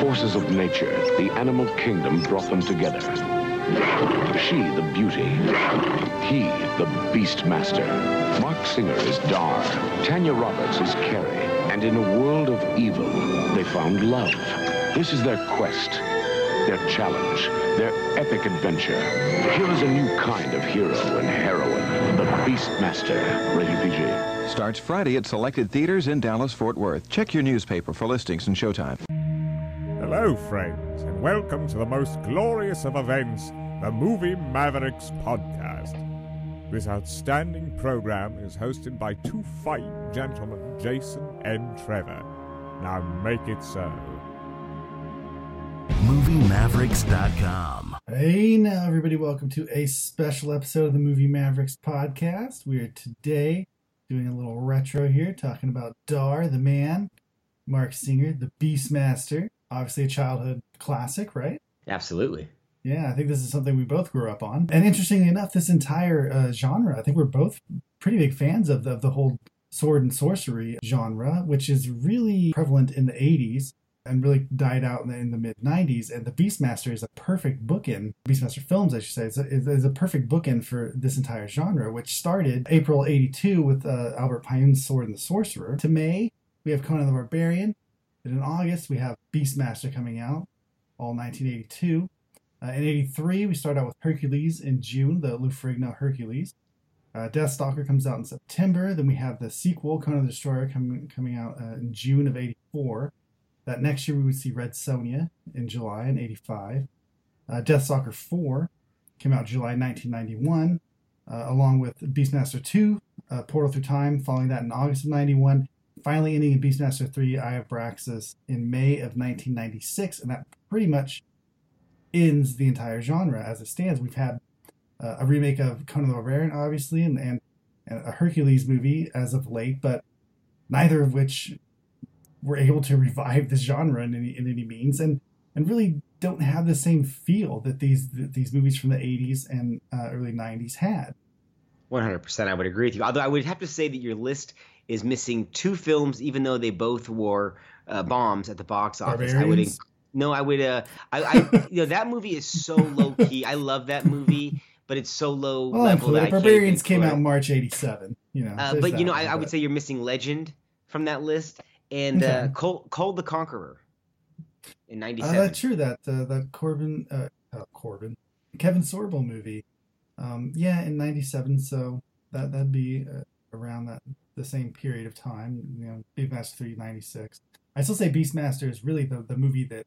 forces of nature, the animal kingdom brought them together. She, the beauty. He, the Beastmaster. Mark Singer is Dar. Tanya Roberts is Carrie. And in a world of evil, they found love. This is their quest, their challenge, their epic adventure. Here is a new kind of hero and heroine, the Beastmaster. Rated PG. Starts Friday at selected theaters in Dallas-Fort Worth. Check your newspaper for listings and showtime. Hello, friends, and welcome to the most glorious of events, the Movie Mavericks podcast. This outstanding program is hosted by two fine gentlemen, Jason and Trevor. Now make it so. MovieMavericks.com. Hey now, everybody, welcome to a special episode of the Movie Mavericks podcast. We are today doing a little retro here, talking about Dar, the man, Mark Singer, the Beastmaster. Obviously a childhood classic, right? Absolutely. Yeah, I think this is something we both grew up on. And interestingly enough, this entire genre, I think we're both pretty big fans of the whole sword and sorcery genre, which is really prevalent in the 80s and really died out in the mid-90s. And the Beastmaster is a perfect bookend. Beastmaster Films, I should say, is a perfect bookend for this entire genre, which started April 82 with Albert Pyun's Sword and the Sorcerer. To May, we have Conan the Barbarian. And in August, we have Beastmaster coming out, all 1982. In 83, we start out with Hercules in June, the Lou Ferrigno Hercules. Deathstalker comes out in September. Then we have the sequel, Conan the Destroyer, coming out in June of 84. That next year, we would see Red Sonja in July in 85. Deathstalker 4 came out July 1991, along with Beastmaster 2, Portal Through Time, following that in August of 91. Finally ending in Beastmaster 3, Eye of Braxis in May of 1996, and that pretty much ends the entire genre as it stands. We've had a remake of Conan the Barbarian, obviously, and a Hercules movie as of late, but neither of which were able to revive this genre in any means, and really don't have the same feel that these movies from the 80s and early 90s had. 100%, I would agree with you. Although I would have to say that your list is missing two films, even though they both were bombs at the box office. Barbarians? That movie is so low key. I love that movie, but it's so low level that Barbarians came out in March '87. I would say you're missing Legend from that list and Okay. Cold the Conqueror in '97. True, that Kevin Sorbo movie. In '97. So that'd be around the same period of time. Beastmaster 3, '96. I still say Beastmaster is really the movie that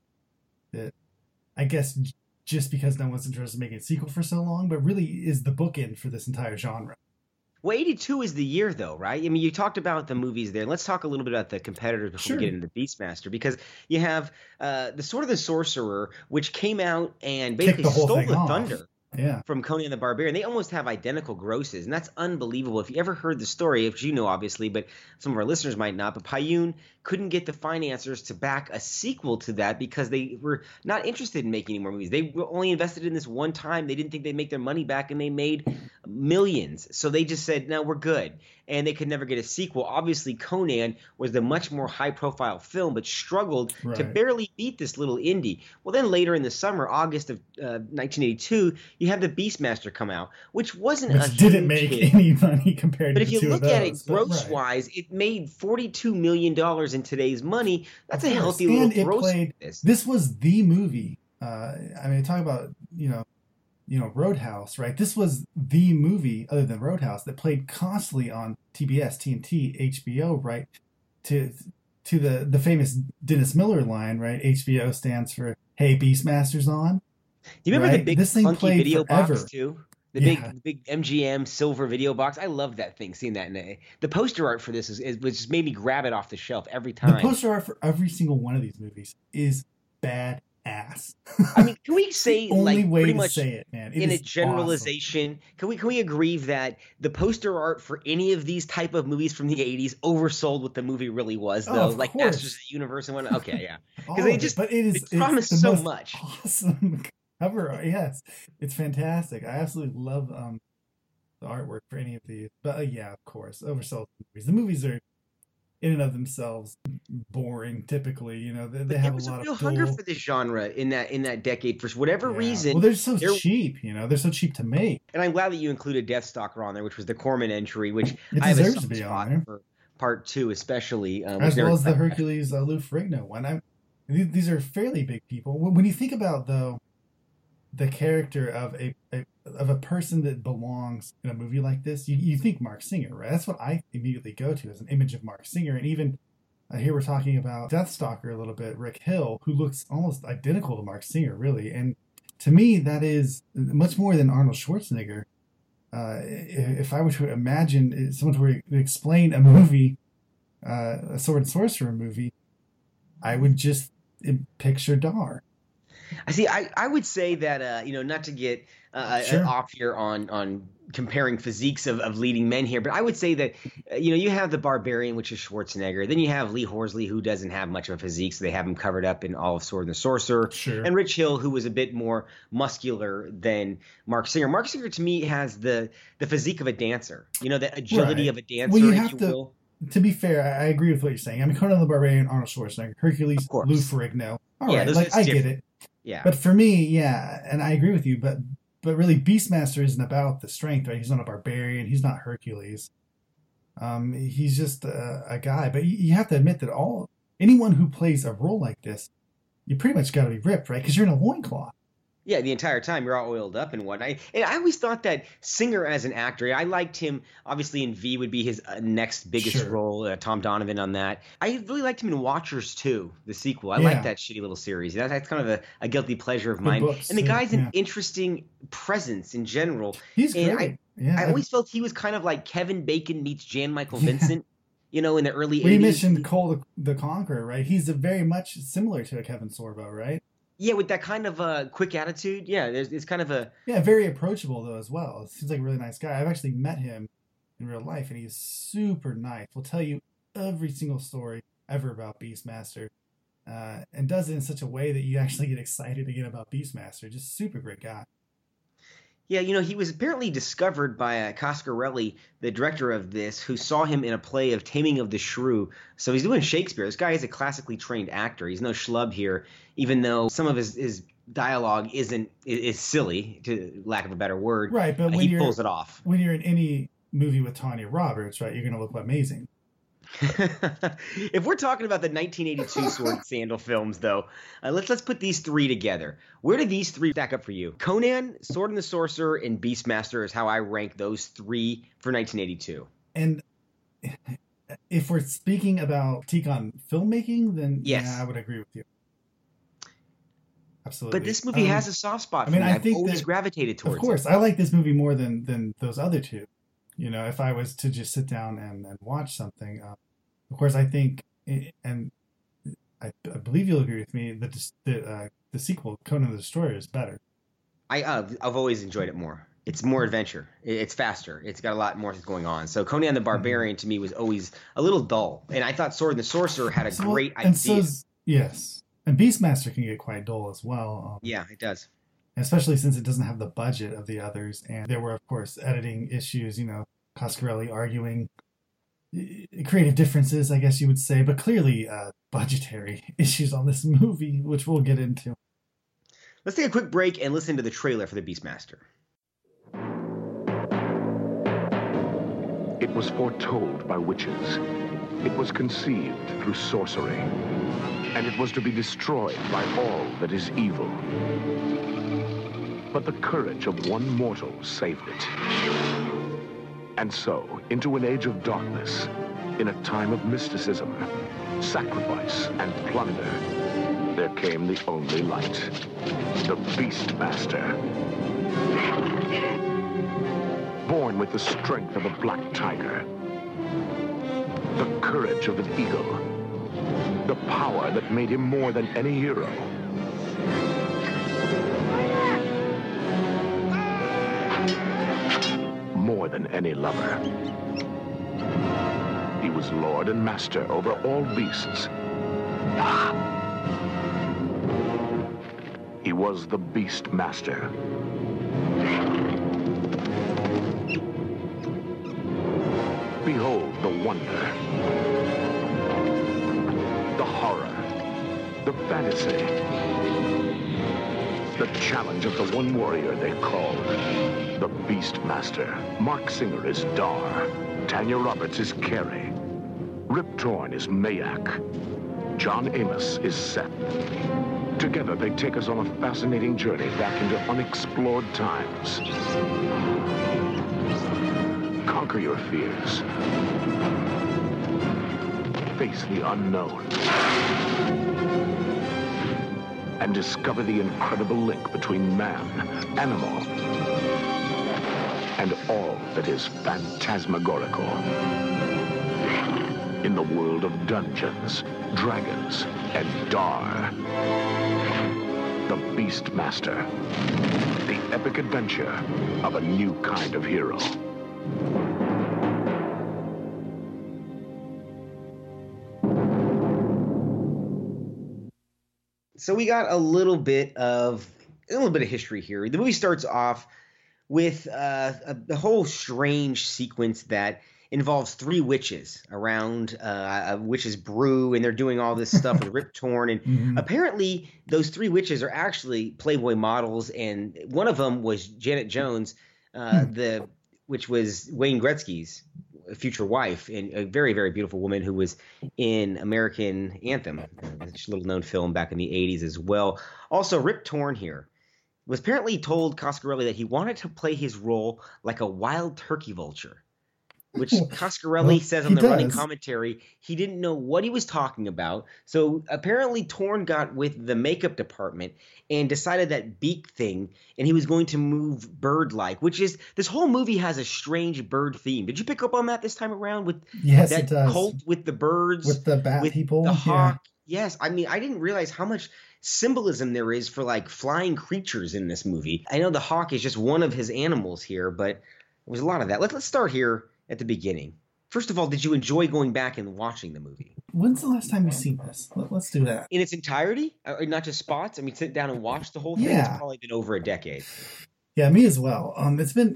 I guess just because no one's interested in making a sequel for so long, but really is the bookend for this entire genre. Well, 82 is the year, though, right? I mean, you talked about the movies there. Let's talk a little bit about the competitors before we get into Beastmaster, because you have the Sword of the Sorcerer, which came out and basically stole the thunder from Conan the Barbarian. They almost have identical grosses, and that's unbelievable. If you ever heard the story, which you know, obviously, but some of our listeners might not, but Pyun couldn't get the financiers to back a sequel to that because they were not interested in making any more movies. They were only invested in this one time. They didn't think they'd make their money back, and they made millions. So they just said, no, we're good. And they could never get a sequel. Obviously, Conan was the much more high-profile film, but struggled to barely beat this little indie. Well, then later in the summer, August of 1982, you have the Beastmaster come out, which didn't make any money compared to the two of those. But if you look at it gross-wise, it made $42 million in today's money. That's a healthy little gross. This was the movie. Talk about, Roadhouse, right? This was the movie, other than Roadhouse, that played constantly on TBS, TNT, HBO, right? To the famous Dennis Miller line, right? HBO stands for, "Hey, Beastmaster's on." Do you remember the big this thing funky video forever. box too? The big MGM silver video box. I love that thing. Seeing that the poster art for this was just made me grab it off the shelf every time. The poster art for every single one of these movies is badass. I mean, can we say only way pretty to much say it, man? In a generalization, awesome. Can we agree that the poster art for any of these type of movies from the 80s oversold what the movie really was, though? Like Masters of the Universe and one. Okay, yeah, because it promised so much. Awesome cover. Yes, it's fantastic. I absolutely love the artwork for any of these. But of course, oversold movies. The movies are in and of themselves boring. Typically, you know, they have a lot of real hunger for this genre in that decade for whatever reason. Well, they're so cheap, you know, they're so cheap to make. And I'm glad that you included Deathstalker on there, which was the Corman entry, which it I deserves have a to be spot on there. for part 2, especially as well as the Hercules Lou Ferrigno one. These are fairly big people. When you think about though the character of a person that belongs in a movie like this, you think Mark Singer, right? That's what I immediately go to as an image of Mark Singer. And even here we're talking about Deathstalker a little bit, Rick Hill, who looks almost identical to Mark Singer, really. And to me, that is much more than Arnold Schwarzenegger. If I were to imagine someone were to explain a movie, a sword and sorcerer movie, I would just picture Dar. I see. I would say that not to get off here on comparing physiques of leading men here, but I would say that you have the Barbarian, which is Schwarzenegger. Then you have Lee Horsley, who doesn't have much of a physique, so they have him covered up in all of Sword and the Sorcerer. Sure. And Rich Hill, who was a bit more muscular than Mark Singer. Mark Singer, to me, has the physique of a dancer. You know, the agility of a dancer. Well, you have to. To be fair, I agree with what you're saying. I mean, Conan the Barbarian, Arnold Schwarzenegger, Hercules, Lou Ferrigno. All right, like I get it. Yeah. But for me, and I agree with you, but really Beastmaster isn't about the strength, right? He's not a barbarian. He's not Hercules. He's just a guy. But you have to admit that anyone who plays a role like this, you pretty much got to be ripped, right? Because you're in a loincloth. Yeah, the entire time you're all oiled up and whatnot. And I always thought that Singer as an actor, I liked him. Obviously, in V would be his next biggest role. Tom Donovan on that. I really liked him in Watchers 2, the sequel. I like that shitty little series. That's kind of a guilty pleasure of mine. And the guy's an interesting presence in general. He's great. I always felt he was kind of like Kevin Bacon meets Jan Michael Vincent. In the early 80s. We mentioned Cole the Conqueror, right? He's very much similar to a Kevin Sorbo, right? Yeah, with that kind of quick attitude. Yeah, it's kind of a... Yeah, very approachable, though, as well. Seems like a really nice guy. I've actually met him in real life, and he's super nice. Will tell you every single story ever about Beastmaster, and does it in such a way that you actually get excited again about Beastmaster. Just super great guy. Yeah, he was apparently discovered by Coscarelli, the director of this, who saw him in a play of Taming of the Shrew. So he's doing Shakespeare. This guy is a classically trained actor. He's no schlub here, even though some of his dialogue is silly, to lack of a better word. Right, but when he pulls it off. When you're in any movie with Tanya Roberts, right, you're going to look amazing. If we're talking about the 1982 Sword and Sandal films, though, let's put these three together. Where do these three stack up for you? Conan, Sword and the Sorcerer, and Beastmaster is how I rank those three for 1982. And if we're speaking about critique on filmmaking, then yeah, I would agree with you. Absolutely. But this movie has a soft spot for me. I've always gravitated towards it. Of course, I like this movie more than those other two. If I was to just sit down and watch something, of course, I think, and I believe you'll agree with me, that the sequel, Conan the Destroyer, is better. I've always enjoyed it more. It's more adventure. It's faster. It's got a lot more going on. So Conan the Barbarian to me was always a little dull, and I thought Sword and the Sorcerer had a great idea. Yes, and Beastmaster can get quite dull as well. Yeah, it does. Especially since it doesn't have the budget of the others. And there were, of course, editing issues, Coscarelli arguing creative differences, I guess you would say, but clearly budgetary issues on this movie, which we'll get into. Let's take a quick break and listen to the trailer for the Beastmaster. It was foretold by witches. It was conceived through sorcery. And it was to be destroyed by all that is evil. But the courage of one mortal saved it. And so, into an age of darkness, in a time of mysticism, sacrifice, and plunder, there came the only light, the Beastmaster. Born with the strength of a black tiger, the courage of an eagle, the power that made him more than any hero. More than any lover. He was lord and master over all beasts. He was the Beastmaster. Behold the wonder, horror, the fantasy, the challenge of the one warrior they call the Beastmaster. Mark Singer is Dar. Tanya Roberts is Carrie. Rip Torn is Mayak. John Amos is Seth. Together, they take us on a fascinating journey back into unexplored times. Conquer your fears. Face the unknown. And discover the incredible link between man, animal, and all that is phantasmagorical. In the world of Dungeons, Dragons, and Dar. The Beastmaster. The epic adventure of a new kind of hero. So we got a little bit of history here. The movie starts off with a whole strange sequence that involves three witches around a witch's brew, and they're doing all this stuff with Rip Torn. And apparently those three witches are actually Playboy models, and one of them was Janet Jones, which was Wayne Gretzky's future wife, and a very, very beautiful woman who was in American Anthem, a little known film back in the 80s as well. Also, Rip Torn here was apparently told Coscarelli that he wanted to play his role like a wild turkey vulture, which Coscarelli says on the running commentary he didn't know what he was talking about. So apparently Torn got with the makeup department and decided that beak thing, and he was going to move bird-like, which is – this whole movie has a strange bird theme. Did you pick up on that this time around with that cult with the birds? With the bat with people? The hawk? Yeah. Yes. I mean, I didn't realize how much symbolism there is for, like, flying creatures in this movie. I know the hawk is just one of his animals here, but there was a lot of that. Let's start here at the beginning. First of all, did you enjoy going back and watching the movie? When's the last time you've seen this? Let's do that. In its entirety? Or not just spots? I mean, sit down and watch the whole thing? Yeah. It's probably been over a decade. Yeah, me as well. It's been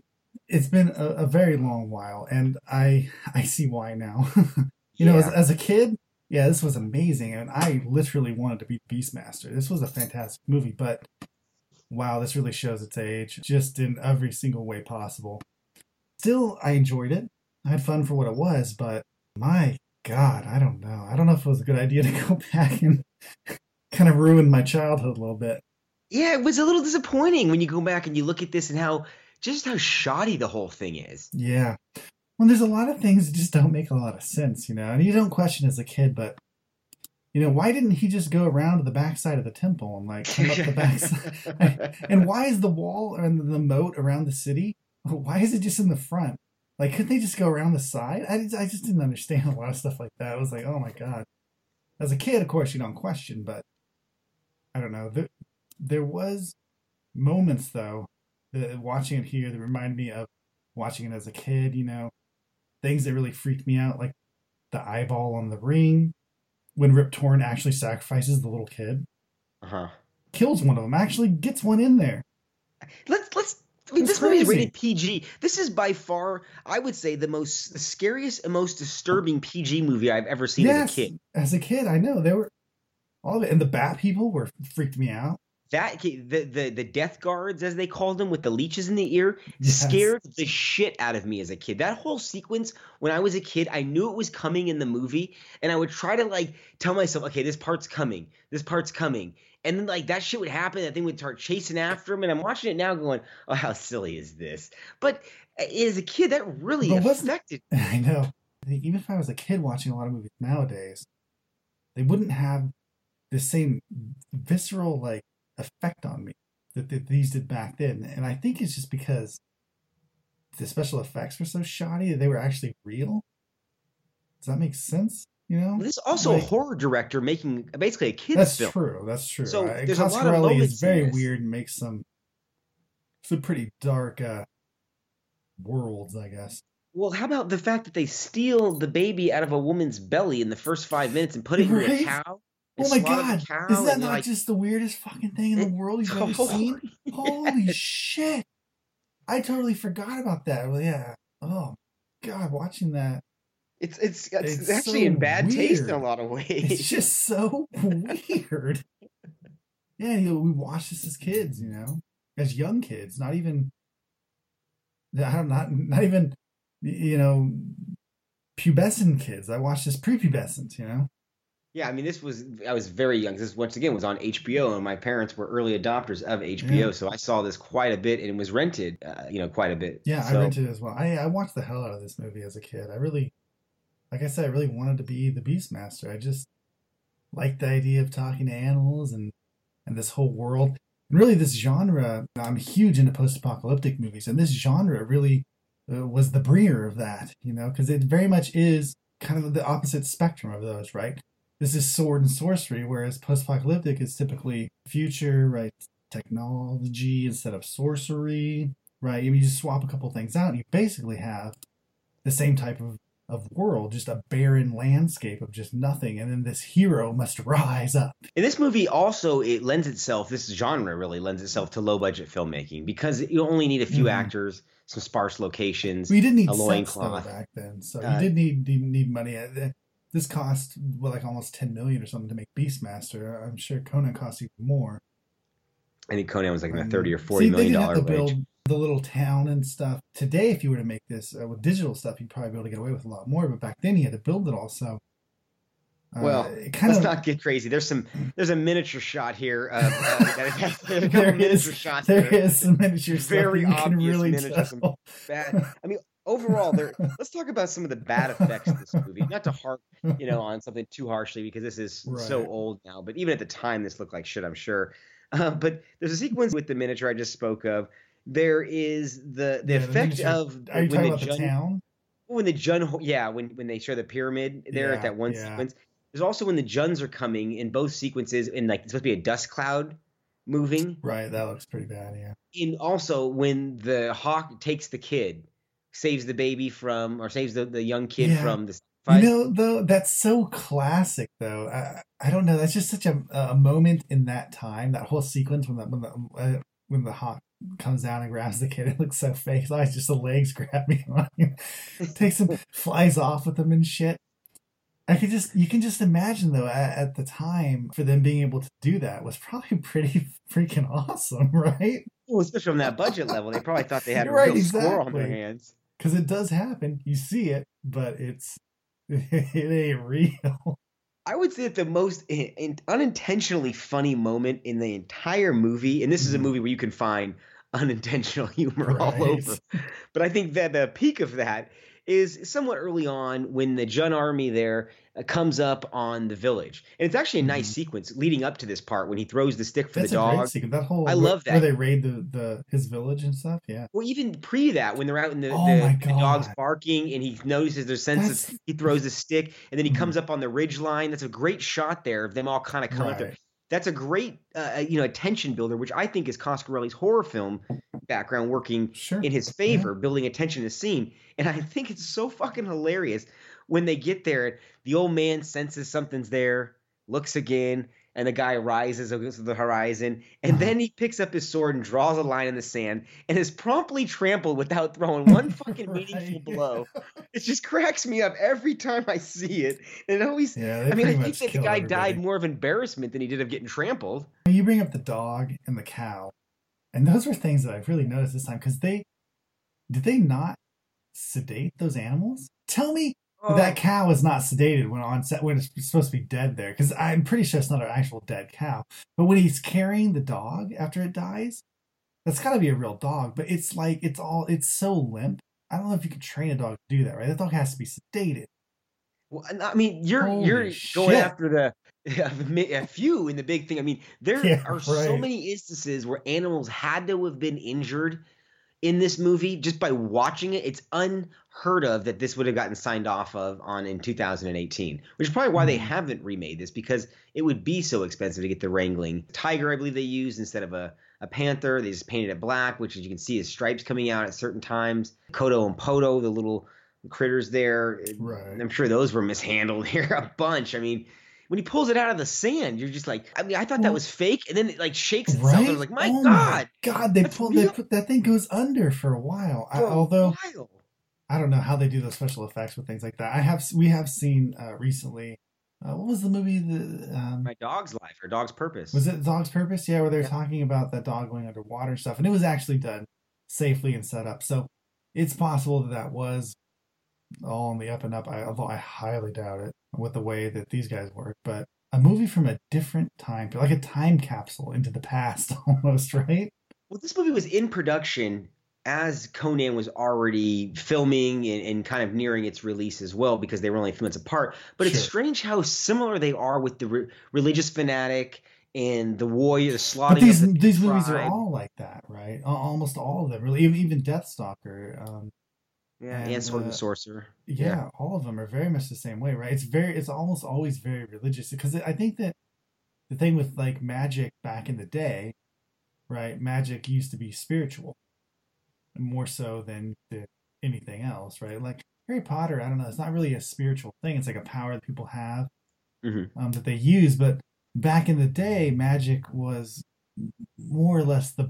a very long while, and I see why now. you know, as a kid, yeah, this was amazing, and I literally wanted to be Beastmaster. This was a fantastic movie, but wow, this really shows its age, just in every single way possible. Still, I enjoyed it. I had fun for what it was, but my God, I don't know. I don't know if it was a good idea to go back and kind of ruin my childhood a little bit. Yeah, it was a little disappointing when you go back and you look at this and how shoddy the whole thing is. Yeah. Well, there's a lot of things that just don't make a lot of sense, you know, and you don't question as a kid, but, you know, why didn't he just go around to the backside of the temple and, like, come up the backside? And why is the wall and the moat around the city, why is it just in the front? Like, couldn't they just go around the side? I just didn't understand a lot of stuff like that. I was like, oh my God. As a kid, of course, you don't question, but I don't know. There was moments, though, that watching it here that remind me of watching it as a kid, you know, things that really freaked me out, like the eyeball on the ring, when Rip Torn actually sacrifices the little kid. Kills one of them, actually gets one in there. I mean, this movie is rated PG. This is by far, I would say, the scariest and most disturbing PG movie I've ever seen as a kid. As a kid, I know. They were all of it. And the bat people freaked me out. The death guards, as they called them, with the leeches in the ear, scared the shit out of me as a kid. That whole sequence, when I was a kid, I knew it was coming in the movie, and I would try to, like, tell myself, okay, this part's coming. And then, like, that shit would happen, that thing would start chasing after him, and I'm watching it now going, oh, how silly is this? But as a kid, that really affected me. I know. Even if I was a kid watching a lot of movies nowadays, they wouldn't have the same visceral, like, effect on me that these did back then. And I think it's just because the special effects were so shoddy that they were actually real. Does that make sense? You know, this is also a horror director making basically a kid's film. That's true. So there's a lot of moments is very weird and makes some pretty dark worlds, I guess. Well, how about the fact that they steal the baby out of a woman's belly in the first 5 minutes and put it in a cow? Oh my God! Is that not just the weirdest fucking thing in the world you've ever seen? Holy shit! I totally forgot about that. Well, yeah. Oh God, watching that. It's actually so in bad taste in a weird. lot of ways. It's just so weird. Yeah, we watched this as kids, as young kids, not even, not even, pubescent kids. I watched this prepubescent, Yeah, I mean, I was very young. This, once again, was on HBO, and my parents were early adopters of HBO, so I saw this quite a bit, and it was rented, quite a bit. Yeah, so, I rented it as well. I watched the hell out of this movie as a kid. Like I said, I really wanted to be the Beastmaster. I just liked the idea of talking to animals and this whole world. And really, this genre, I'm huge into post-apocalyptic movies, and this genre really was the bringer of that, because it very much is kind of the opposite spectrum of those, right? This is sword and sorcery, whereas post-apocalyptic is typically future, right? Technology instead of sorcery, right? You just swap a couple things out, and you basically have the same type of world, just a barren landscape of just nothing, and then this hero must rise up. In this movie also, this genre really lends itself to low budget filmmaking, because you only need a few actors, some sparse locations, we didn't need a sets loincloth back then, so you did need money. This cost like almost $10 million or something to make Beastmaster. I'm sure Conan cost even more. I think Conan was like in the $30 or $40 million they didn't have to range. build the little town and stuff. Today, if you were to make this with digital stuff, you'd probably be able to get away with a lot more. But back then, you had to build it all. So, let's not get crazy. There's a miniature shot here. There is some miniature stuff. Very you can obvious really miniature. tell. I mean, overall, let's talk about some of the bad effects of this movie. Not to harp, on something too harshly, because this is so old now. But even at the time, this looked like shit, I'm sure. But there's a sequence with the miniature I just spoke of. There is the effect of are you talking about the town? When the Jun, when they show the pyramid there at that one sequence. There's also when the Juns are coming in both sequences, and like it's supposed to be a dust cloud moving. Right, that looks pretty bad. Yeah. And also when the hawk takes the kid, saves the baby saves the young kid from the fight. Though that's so classic. Though I don't know. That's just such a moment in that time. That whole sequence when the hawk comes down and grabs the kid, it looks so fake. It's always just the legs grabbing on him, takes him, flies off with him and shit. You can just imagine though at the time for them being able to do that was probably pretty freaking awesome, right? Well, especially on that budget level, they probably thought they had a real score on their hands. Because it does happen, you see it, but it ain't real. I would say that the most unintentionally funny moment in the entire movie, and this is a movie where you can find unintentional humor all over, but I think that the peak of that is somewhat early on when the Jun army there comes up on the village. And it's actually a nice sequence leading up to this part when he throws the stick for the dog. Great sequence. That whole, I love that. Where they raid his village and stuff, yeah. Well, even pre that, when they're out in the dog's barking and he notices their senses, he throws the stick, and then he comes up on the ridge line. That's a great shot there of them all kind of coming up there. That's a great, attention builder, which I think is Coscarelli's horror film background working in his favor, building attention to the scene. And I think it's so fucking hilarious when they get there. The old man senses something's there, looks again, and the guy rises to the horizon, and then he picks up his sword and draws a line in the sand and is promptly trampled without throwing one fucking meaningful blow. It just cracks me up every time I see it. And it always, I think that the guy died more of embarrassment than he did of getting trampled. You bring up the dog and the cow, and those were things that I've really noticed this time, because did they not sedate those animals? Tell me that cow is not sedated when on set, when it's supposed to be dead there, because I'm pretty sure it's not an actual dead cow. But when he's carrying the dog after it dies, that's got to be a real dog. But it's like it's so limp. I don't know if you could train a dog to do that, right? That dog has to be sedated. Well, I mean, you're going after a few in the big thing. I mean, there are so many instances where animals had to have been injured in this movie just by watching it. It's unheard of that this would have gotten signed off in 2018, which is probably why they haven't remade this, because it would be so expensive to get the wrangling tiger. I believe they used instead of a panther. They just painted it black, which, as you can see, is stripes coming out at certain times. Kodo and Poto, the little critters there, I'm sure those were mishandled here a bunch. I mean, when he pulls it out of the sand, you're just like, I mean, I thought that was fake, and then it like shakes itself. I was like, my God, they put that thing goes under for a while. Although I don't know how they do those special effects with things like that. We have seen recently. What was the movie? My Dog's Life or Dog's Purpose. Was it Dog's Purpose? Yeah, where they're talking about that dog going underwater and stuff, and it was actually done safely and set up. So it's possible that was all on the up and up. Although I highly doubt it with the way that these guys work. But a movie from a different time, like a time capsule into the past, almost, right? Well, this movie was in production as Conan was already filming and kind of nearing its release as well, because they were only a few months apart. But It's strange how similar they are with the religious fanatic and the warrior, the slaughtering. But these movies are all like that, right? Almost all of them, really. Even Deathstalker. And Sword and Sorcerer. Yeah, all of them are very much the same way, right? It's almost always very religious, because I think that the thing with like magic back in the day, right? Magic used to be spiritual more so than anything else, right? Like Harry Potter, I don't know, it's not really a spiritual thing. It's like a power that people have that they use. But back in the day, magic was more or less the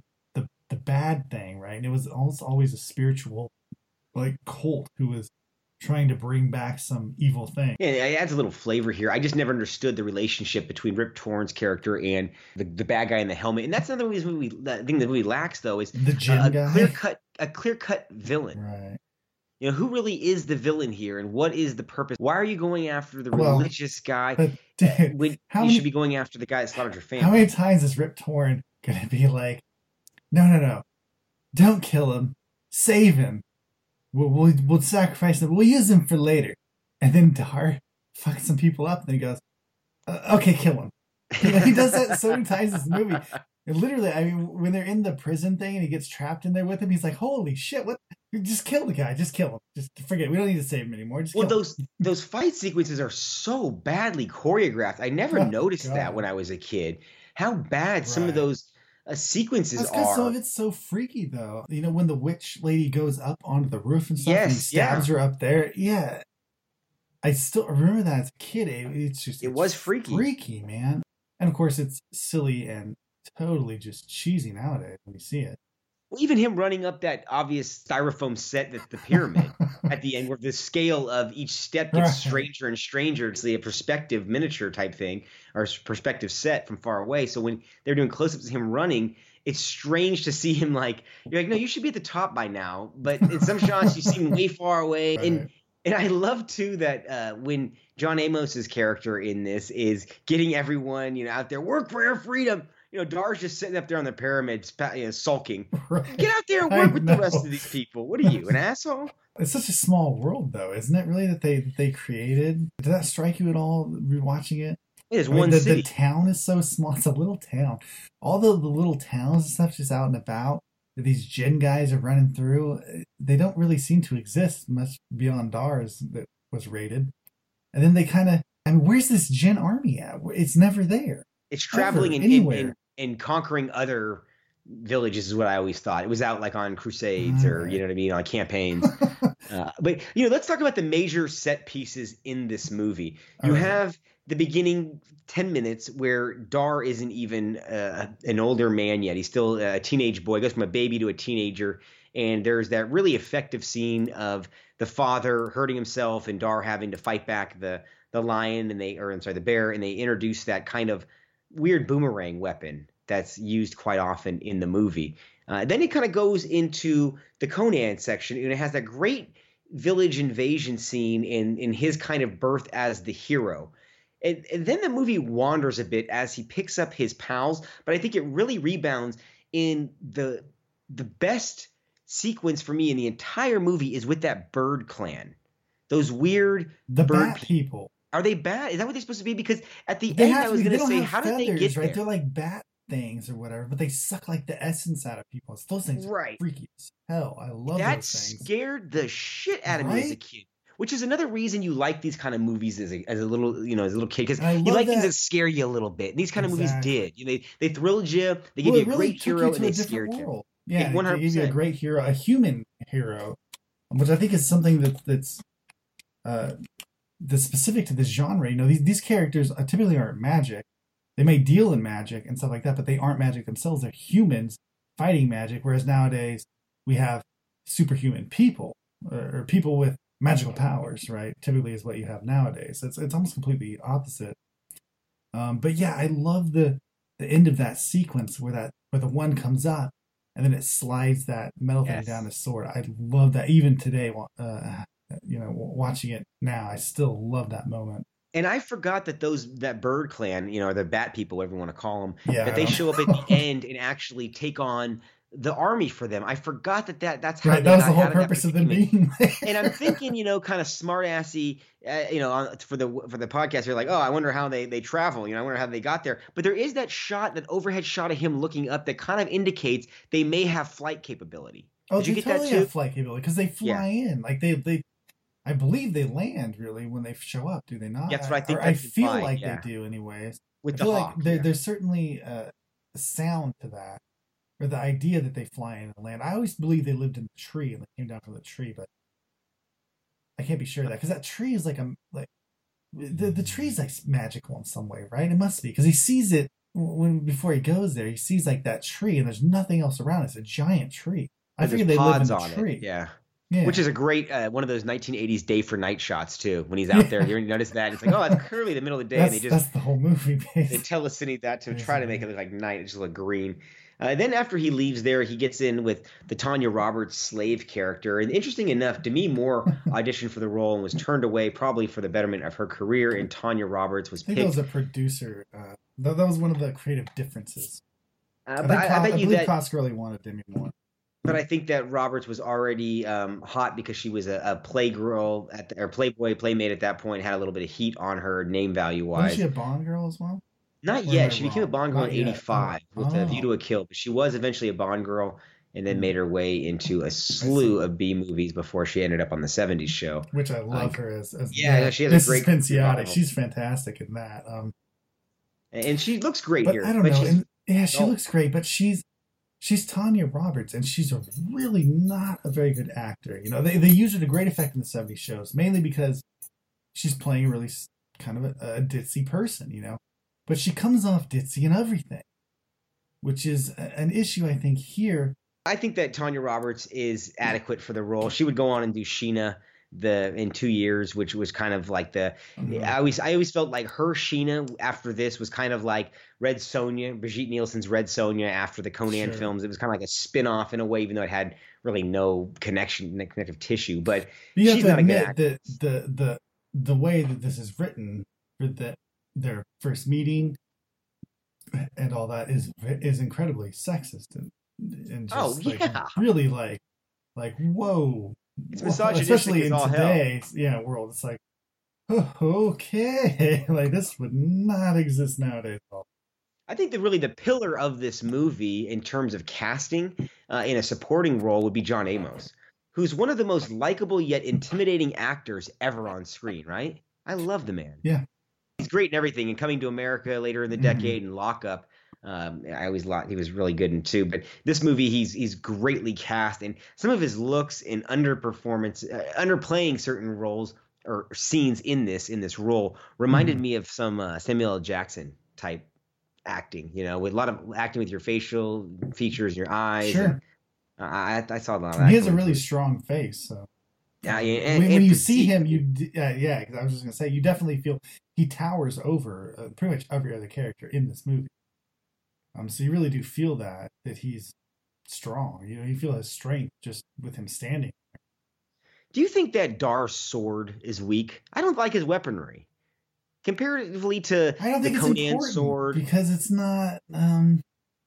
bad thing, right? And it was almost always a spiritual like cult who was trying to bring back some evil thing. Yeah, it adds a little flavor here. I just never understood the relationship between Rip Torn's character and the bad guy in the helmet. And that's another thing the movie lacks, though, is the Jin guy. A clear-cut villain. Right. You know, who really is the villain here, and what is the purpose? Why are you going after the religious guy when you should be going after the guy that slaughtered your family? How many times is Rip Torn going to be like, no, don't kill him, save him. We'll sacrifice him. We'll use him for later. And then Dar fucks some people up, and then he goes, okay, kill him. He does that so many times in this movie. And literally, I mean, when they're in the prison thing and he gets trapped in there with him, he's like, holy shit, what? Just kill the guy. Just kill him. Just forget it. We don't need to save him anymore. Just kill him. Those fight sequences are so badly choreographed. I never noticed that when I was a kid. How bad some of those sequences That's because some of it's so freaky, though. You know, when the witch lady goes up onto the roof and stuff, and he stabs her up there. Yeah. I still remember that as a kid. It was freaky, man. And of course, it's silly and totally just cheesy nowadays when you see it. Well, even him running up that obvious styrofoam set that's the pyramid at the end, where the scale of each step gets stranger and stranger. It's a perspective miniature type thing, or perspective set from far away. So when they're doing close-ups of him running, it's strange to see him like, you're like, no, you should be at the top by now. But in some shots, you see him way far away. Right. And I love, too, that when John Amos's character in this is getting everyone, out there, work for our freedom. Dar's just sitting up there on the pyramid, sulking. Right. Get out there and work with the rest of these people. What are you, an asshole? It's such a small world, though, isn't it? Really, that they created. Did that strike you at all? Rewatching it. It is one city. The town is so small. It's a little town. All the little towns and stuff just out and about that these Jin guys are running through. They don't really seem to exist much beyond Dar's that was raided. And then they kind of. I mean, where's this Jin army at? It's never there. It's traveling and conquering other villages is what I always thought. It was out like on crusades or, you know what I mean, on campaigns. But, let's talk about the major set pieces in this movie. You have the beginning 10 minutes where Dar isn't even an older man yet. He's still a teenage boy. He goes from a baby to a teenager. And there's that really effective scene of the father hurting himself and Dar having to fight back the lion the bear. And they introduce that kind of weird boomerang weapon that's used quite often in the movie. Then it kind of goes into the Conan section, and it has that great village invasion scene in his kind of birth as the hero. And then the movie wanders a bit as he picks up his pals, but I think it really rebounds in the best sequence for me in the entire movie is with that bird clan. Those weird bird bat people. Are they bad? Is that what they're supposed to be? Because at the end, I was going to say, how did they get there? They're like bat things or whatever, but they suck like the essence out of people. It's those things are freaky as hell. I love those things. That scared the shit out of me as a kid. Which is another reason you like these kind of movies as a little kid, because you like things that scare you a little bit. And these kind of movies did. They thrilled you. They give you a great hero, and they scared you. Yeah, 100%. They give you a great hero, a human hero, which I think is something that's specific to this genre. These characters typically aren't magic. They may deal in magic and stuff like that, but they aren't magic themselves. They're humans fighting magic, whereas nowadays we have superhuman people or people with magical powers, right? Typically is what you have nowadays. It's almost completely opposite. But yeah, I love the end of that sequence where the one comes up and then it slides that metal thing down his sword. I love that. Even today, watching it now, I still love that moment. And I forgot that Bird Clan, or the Bat People, whatever you want to call them, yeah, that they show up at the end and actually take on the army for them. I forgot that's how right. That was the whole purpose of them being there. And I'm thinking, kind of smart-assy, for the podcast, you're like, oh, I wonder how they travel. I wonder how they got there. But there is that overhead shot of him looking up that kind of indicates they may have flight capability. Oh, they totally have flight capability because they fly in. Like they I believe they land really when they show up. Do they not? That's what I think. I feel like they do, anyways. With the hawk, there's certainly a sound to that, or the idea that they fly in and land. I always believe they lived in the tree and they came down from the tree, but I can't be sure of that because that tree is the tree's like magical in some way, right? It must be because he sees it before he goes there. He sees like that tree and there's nothing else around. It's a giant tree. I figured they live in the tree. Yeah. Which is a great one of those 1980s day for night shots too. When he's out there, you notice that it's like, oh, that's clearly the middle of the day. That's the whole movie. Basically. They telecine that to try to make it look like night. It just look green. Then after he leaves there, he gets in with the Tanya Roberts slave character. And interesting enough, Demi Moore auditioned for the role and was turned away, probably for the betterment of her career. And Tanya Roberts was picked. I think that was a producer. That was one of the creative differences. I believe Coscarelli wanted Demi Moore. But I think that Roberts was already hot because she was a playgirl or Playboy playmate at that point, had a little bit of heat on her name value wise. Was she a Bond girl as well? Not yet. She became a Bond girl in '85 with A View to a Kill, but she was eventually a Bond girl and then made her way into a slew of B movies before she ended up on the '70s show. Which I love her as she has a great Pinciotti. She's fantastic in that. And she looks great here. I don't know. She looks great, but she's Tanya Roberts, and she's really not a very good actor. They use her to great effect in the 70s shows, mainly because she's playing a really kind of a ditzy person, But she comes off ditzy in everything, which is an issue, I think, here. I think that Tanya Roberts is adequate for the role. She would go on and do Sheena in 2 years, which was kind of like I always felt like her Sheena after this was kind of like Red Sonja, Brigitte Nielsen's Red Sonja after the Conan films. It was kind of like a spin-off in a way, even though it had really no connective tissue. But she's not a good actor. The way that this is written for their first meeting and all that is incredibly sexist and just really like whoa. It's misogynistic, especially in today's world. It's like, okay, like this would not exist nowadays at all. I think the pillar of this movie in terms of casting in a supporting role would be John Amos, who's one of the most likable yet intimidating actors ever on screen, right? I love the man. Yeah. He's great in everything, and Coming to America later in the decade and Lockup. I always thought he was really good in too, but this movie he's greatly cast, and some of his looks and underplaying certain roles or scenes in this role reminded me of some Samuel L. Jackson type acting, with a lot of acting with your facial features, your eyes. Sure. And, I saw a lot of that. He has a really strong face, so. Yeah, when you see him, because I was just gonna say, you definitely feel he towers over pretty much every other character in this movie. So you really do feel that he's strong. You feel his strength just with him standing there. Do you think that Dar's sword is weak? I don't like his weaponry. Comparatively to the Conan sword. Because it's not... I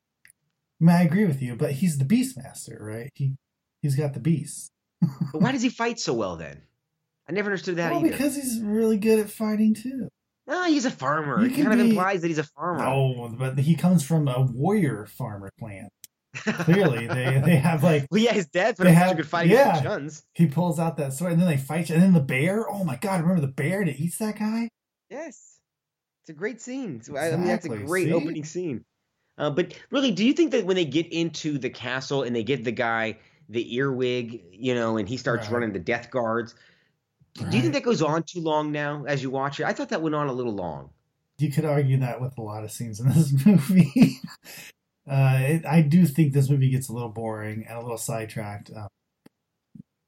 agree with you, but he's the Beastmaster, right? He's got the beast. But why does he fight so well then? I never understood that either. Because he's really good at fighting too. No, he's a farmer. It kind of implies that he's a farmer. No, but he comes from a warrior farmer clan. Clearly, they have like. Well, yeah, his dad's been a good fighting against the Juns. He pulls out that sword, and then they fight. And then the bear. Oh my God! Remember the bear that eats that guy? Yes, it's a great scene. Exactly. I mean, that's a great opening scene. But really, do you think that when they get into the castle and they give the guy the earwig, and he starts running the death guards? Do you think that goes on too long now as you watch it? I thought that went on a little long. You could argue that with a lot of scenes in this movie. I do think this movie gets a little boring and a little sidetracked.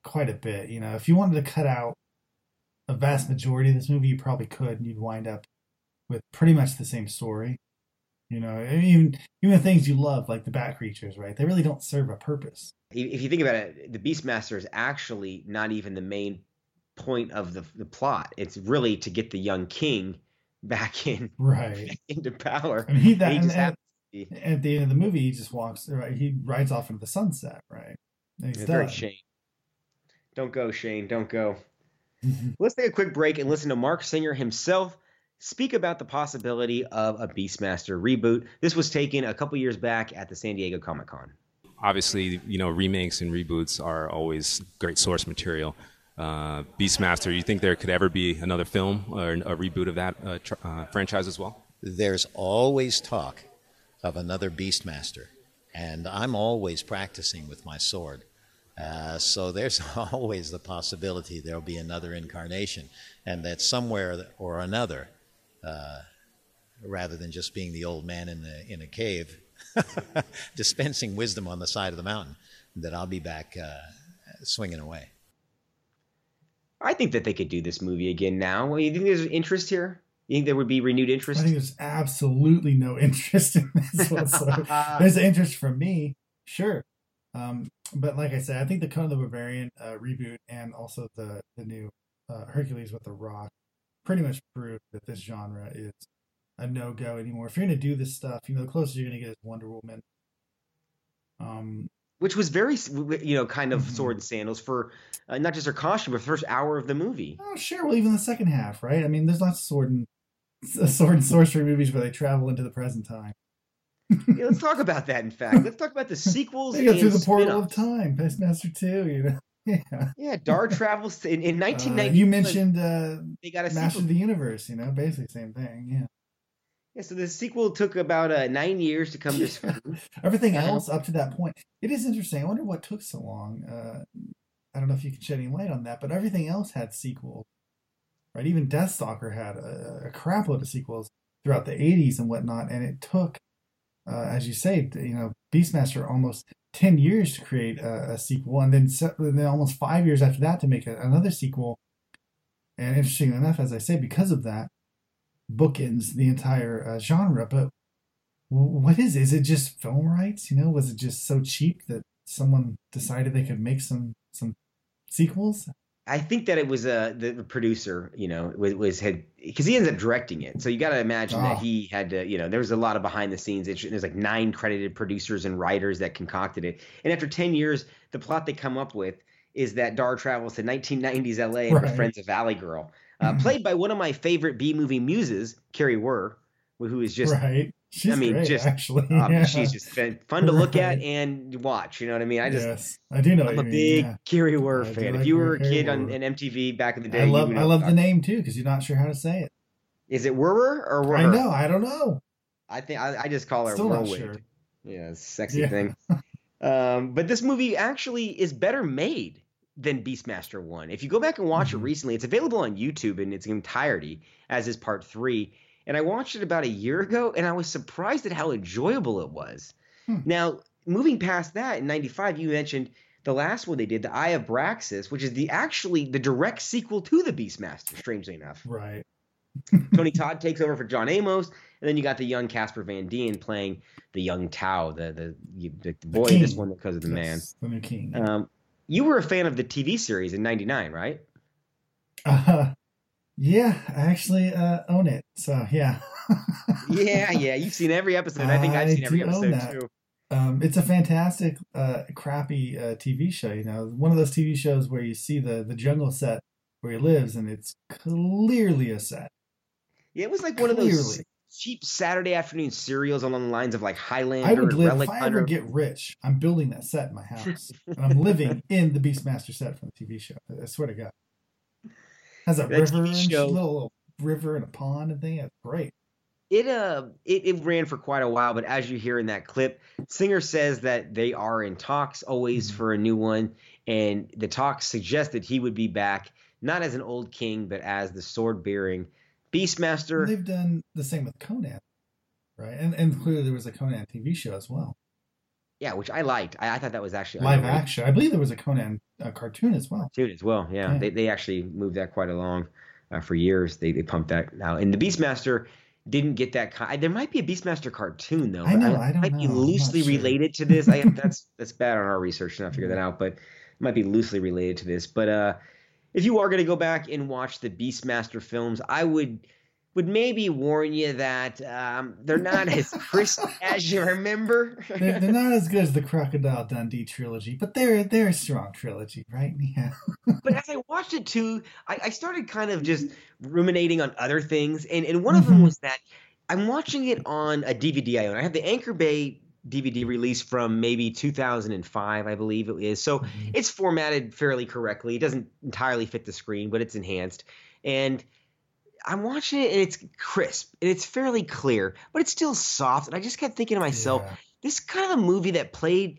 quite a bit. You know, if you wanted to cut out a vast majority of this movie, you probably could, and you'd wind up with pretty much the same story. You know, even the things you love, like the bat creatures, right? They really don't serve a purpose. If you think about it, the Beastmaster is actually not even the main point of the plot. It's really to get the young king back into power. I mean, at the end of the movie, he just walks. Right, he rides off into the sunset. Right. And he's done. Shane. Don't go, Shane. Don't go. Let's take a quick break and listen to Marc Singer himself speak about the possibility of a Beastmaster reboot. This was taken a couple years back at the San Diego Comic-Con. Obviously, you know, remakes and reboots are always great source material. Beastmaster, you think there could ever be another film or a reboot of that franchise as well? There's always talk of another Beastmaster, and I'm always practicing with my sword. So there's always the possibility there'll be another incarnation, and that somewhere or another, rather than just being the old man in a cave, dispensing wisdom on the side of the mountain, that I'll be back swinging away. I think that they could do this movie again now. Well, you think there's interest here? You think there would be renewed interest? I think there's absolutely no interest in this whatsoever. There's interest from me, sure. But like I said, I think the Conan the Barbarian reboot and also the new Hercules with the Rock pretty much proved that this genre is a no-go anymore. If you're going to do this stuff, you know, the closest you're going to get is Wonder Woman. Which was very, you know, kind of sword and sandals for not just her costume, but the first hour of the movie. Oh, sure. Well, even the second half, right? I mean, there's lots of sword and sorcery movies where they travel into the present time. Yeah, let's talk about that, in fact. Let's talk about the sequels. They go through the portal of time, Beastmaster 2, you know. Yeah, Dar travels in 1990. You mentioned they got a Master of the Universe, you know, basically same thing, yeah. Yeah, so the sequel took about 9 years to come to screen. Everything else up to that point. It is interesting. I wonder what took so long. I don't know if you can shed any light on that, but everything else had sequels, right? Even Deathstalker had a crap load of sequels throughout the 80s and whatnot, and it took, as you say, you know, Beastmaster almost 10 years to create a sequel, and then almost 5 years after that to make another sequel. And interestingly enough, as I say, because of that, bookends the entire genre. But what is it? Is it just film rights? You know, was it just so cheap that someone decided they could make some sequels? I think that it was the producer, you know, had because he ends up directing it. So you got to imagine that he had to, you know, there was a lot of behind the scenes. There's like 9 credited producers and writers that concocted it. And after 10 years, the plot they come up with is that Dar travels to 1990s LA and befriends a Valley girl, played by one of my favorite B-movie muses, Carrie Wer, who is just She's great, just actually. She's just fun to look at and watch. You know what I mean? I do know. I'm a big Carrie Wer fan. If you were a kid on MTV back in the day, I love the name too because you're not sure how to say it. Is it Werwer or Werwer? I know. I don't know. I think I just call her Still Whirlwind. not sure. Yeah, sexy thing. But this movie actually is better made than Beastmaster 1. If you go back and watch it recently, it's available on YouTube in its entirety, as is part 3. And I watched it about a year ago, and I was surprised at how enjoyable it was. Now, moving past that, in 95, you mentioned the last one they did, The Eye of Braxis, which is actually the direct sequel to the Beastmaster, strangely enough. Right. Tony Todd takes over for John Amos, and then you got the young Casper Van Dien playing the young Tau, the boy, this one because of the man. The new king. You were a fan of the TV series in 99, right? Yeah, I actually own it. So, yeah. yeah, you've seen every episode. I think I've seen every episode, too. It's a fantastic, crappy TV show. You know, one of those TV shows where you see the jungle set where he lives, and it's clearly a set. Yeah, it was like one of those cheap Saturday afternoon serials along the lines of like Highlander. If I ever get rich, I'm building that set in my house. And I'm living in the Beastmaster set from the TV show. I swear to God. Has a river and little river and a pond and thing. It's great. It ran for quite a while, but as you hear in that clip, Singer says that they are in talks always for a new one, and the talks suggest that he would be back not as an old king, but as the sword-bearing Beastmaster. They've done the same with Conan, right? And clearly there was a Conan TV show as well. Yeah, which I liked. I thought that was actually live action. I believe there was a Conan cartoon as well. Cartoon as well, yeah. They actually moved that quite along for years. They pumped that out. And the Beastmaster didn't get that. There might be a Beastmaster cartoon though. I know. I don't know. Might be loosely related to this. That's bad on our research to not figure that out, but it might be loosely related to this. But if you are going to go back and watch the Beastmaster films, I would maybe warn you that they're not as crisp as you remember. They're not as good as the Crocodile Dundee trilogy, but they're a strong trilogy, right? Yeah. But as I watched it too, I started kind of just ruminating on other things, and one of them was that I'm watching it on a DVD I own. I have the Anchor Bay DVD release from maybe 2005, I believe it is. So it's formatted fairly correctly. It doesn't entirely fit the screen, but it's enhanced. And I'm watching it and it's crisp and it's fairly clear, but it's still soft. And I just kept thinking to myself, this is kind of a movie that played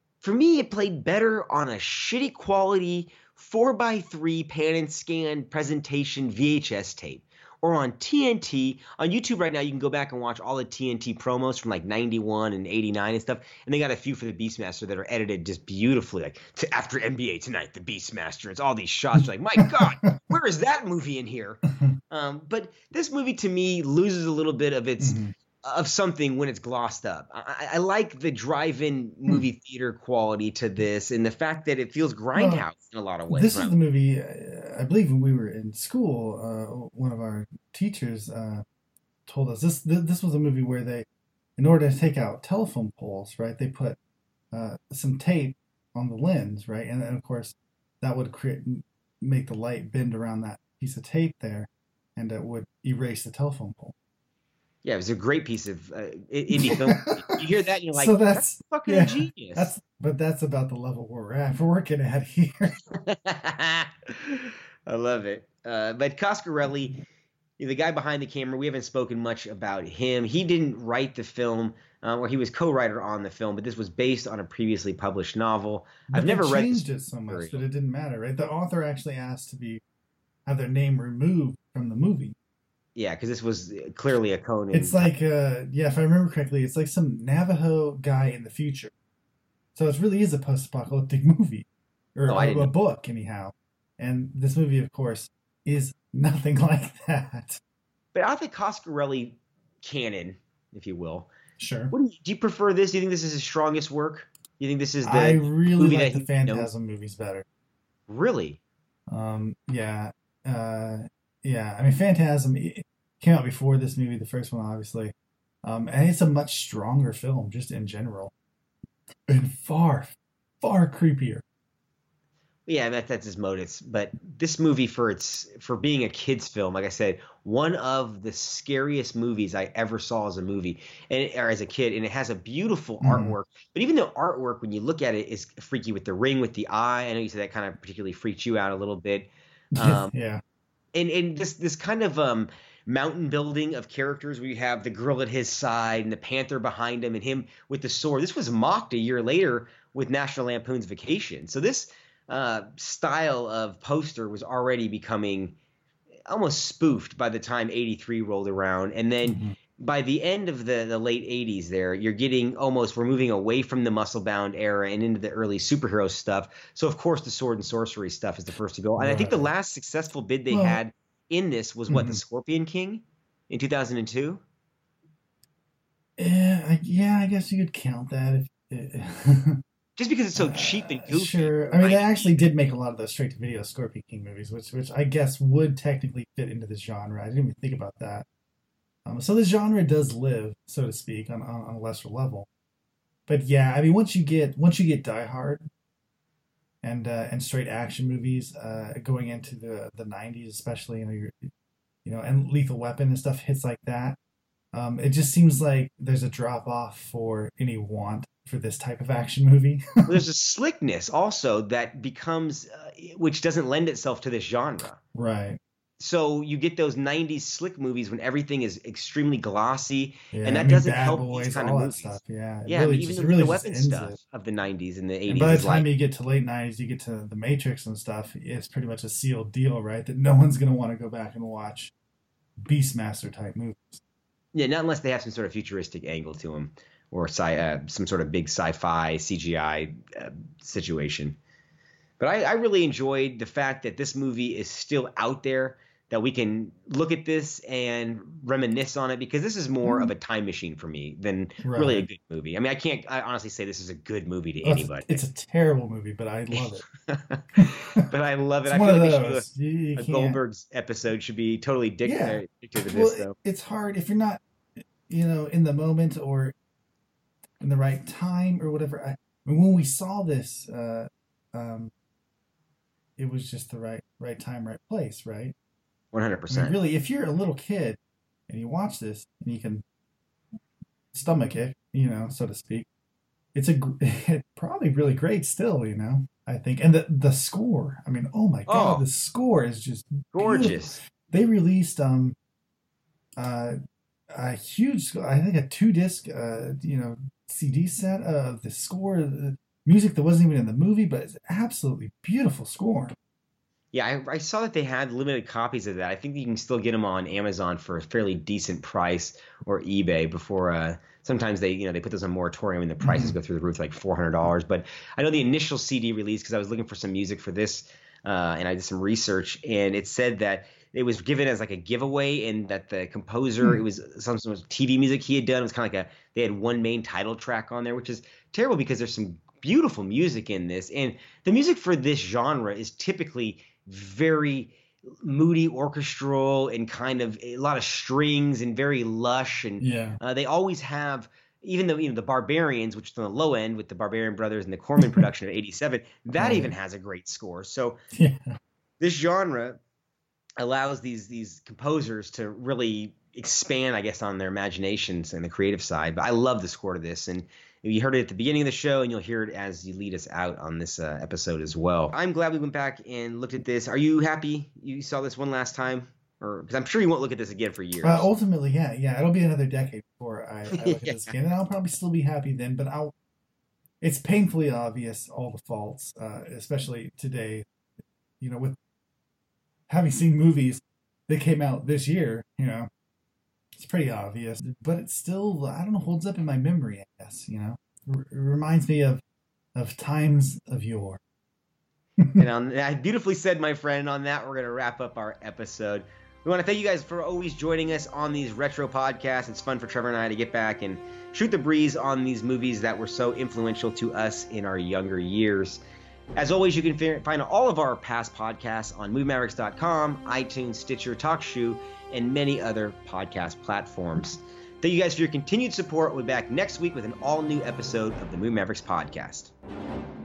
better on a shitty quality 4x3 pan and scan presentation VHS tape, or on TNT. On YouTube right now, you can go back and watch all the TNT promos from like 91 and 89 and stuff. And they got a few for the Beastmaster that are edited just beautifully. Like after NBA tonight, the Beastmaster. It's all these shots. You're like, my God, where is that movie in here? But this movie to me loses a little bit of its of something when it's glossed up. I like the drive-in movie theater quality to this, and the fact that it feels grindhouse in a lot of ways. This is the movie, I believe when we were in school, one of our teachers told us this was a movie where they, in order to take out telephone poles, right, they put some tape on the lens, right, and then of course that would make the light bend around that piece of tape there, and it would erase the telephone pole. Yeah, it was a great piece of indie film. You hear that and you're like, so that's fucking genius. That's about the level we're working at here. I love it. But Coscarelli, the guy behind the camera, we haven't spoken much about him. He didn't write the film, or he was co-writer on the film, but this was based on a previously published novel. But I've never read changed it so much that it didn't matter, right? The author actually asked to have their name removed from the movie. Yeah, because this was clearly a Conan. It's like, if I remember correctly, it's like some Navajo guy in the future. So it really is a post-apocalyptic movie, or a book, anyhow. And this movie, of course, is nothing like that. But I think Coscarelli canon, if you will. Sure. Do you prefer this? Do you think this is his strongest work? Do you think this is the I really movie like the Phantasm movies better. Really? Yeah. Yeah, I mean, Phantasm came out before this movie, the first one, obviously. And it's a much stronger film, just in general. And far, far creepier. Yeah, that's his motives. But this movie, for being a kid's film, like I said, one of the scariest movies I ever saw as a movie, or as a kid, and it has a beautiful artwork. But even the artwork, when you look at it, is freaky with the ring with the eye. I know you said that kind of particularly freaked you out a little bit. Yeah. And this kind of mountain building of characters where you have the girl at his side and the panther behind him and him with the sword. This was mocked a year later with National Lampoon's Vacation. So this style of poster was already becoming almost spoofed by the time 83 rolled around. And then by the end of the late 80s there, we're moving away from the muscle-bound era and into the early superhero stuff. So, of course, the sword and sorcery stuff is the first to go. And I think the last successful bid they had in this was, the Scorpion King in 2002? Yeah, I guess you could count that. Just because it's so cheap and goofy. Sure. I mean, they actually did make a lot of those straight-to-video Scorpion King movies, which I guess would technically fit into this genre. I didn't even think about that. So the genre does live, so to speak, on a lesser level. But yeah, I mean, once you get Die Hard and straight action movies going into the 90s, especially, and Lethal Weapon and stuff hits like that, it just seems like there's a drop off for any want for this type of action movie. Well, there's a slickness also that becomes, which doesn't lend itself to this genre. Right. So you get those 90s slick movies when everything is extremely glossy, and that doesn't help these kind of movies. Stuff, yeah, really even the weapon stuff of the 90s and the 80s. And by the time you get to late 90s, you get to The Matrix and stuff, it's pretty much a sealed deal, right? That no one's going to want to go back and watch Beastmaster type movies. Yeah, not unless they have some sort of futuristic angle to them, or some sort of big sci-fi CGI situation. But I really enjoyed the fact that this movie is still out there, that we can look at this and reminisce on it, because this is more of a time machine for me than really a good movie. I mean, I honestly say this is a good movie to anybody. It's a terrible movie, but I love it. But I love it. I feel like a Goldberg's episode should be totally dictated to this, though. It's hard if you're not, in the moment or in the right time or whatever. When we saw this, it was just the right time, right place, right? 100%. I mean, really, if you're a little kid and you watch this and you can stomach it, so to speak, it's probably really great still, I think. And the score, I mean, oh my God, the score is just gorgeous. Beautiful. They released a huge, I think a 2-disc, CD set of the score, the music that wasn't even in the movie, but it's absolutely beautiful score. Yeah, I saw that they had limited copies of that. I think you can still get them on Amazon for a fairly decent price, or eBay before. Sometimes they put those on moratorium and the prices go through the roof, like $400. But I know the initial CD release, because I was looking for some music for this, and I did some research, and it said that it was given as like a giveaway, and that the composer, it was some TV music he had done. It was kind of like they had one main title track on there, which is terrible because there's some beautiful music in this, and the music for this genre is typically very moody, orchestral, and kind of a lot of strings and very lush. And they always have, even though the Barbarians, which is on the low end with the Barbarian Brothers and the Corman production of '87, that even has a great score. So this genre allows these composers to really expand, I guess, on their imaginations and the creative side. But I love the score to this, and you heard it at the beginning of the show, and you'll hear it as you lead us out on this episode as well. I'm glad we went back and looked at this. Are you happy you saw this one last time? Because I'm sure you won't look at this again for years. Ultimately, yeah. It'll be another decade before I look at this again, and I'll probably still be happy then. But it's painfully obvious, all the faults, especially today. With having seen movies that came out this year, it's pretty obvious, but it still, I don't know, holds up in my memory, I guess, It reminds me of times of yore. And I beautifully said, my friend. On that, we're going to wrap up our episode. We want to thank you guys for always joining us on these retro podcasts. It's fun for Trevor and I to get back and shoot the breeze on these movies that were so influential to us in our younger years. As always, you can find all of our past podcasts on MovieMavericks.com, iTunes, Stitcher, TalkShoe, and many other podcast platforms. Thank you guys for your continued support. We'll be back next week with an all-new episode of the Movie Mavericks podcast.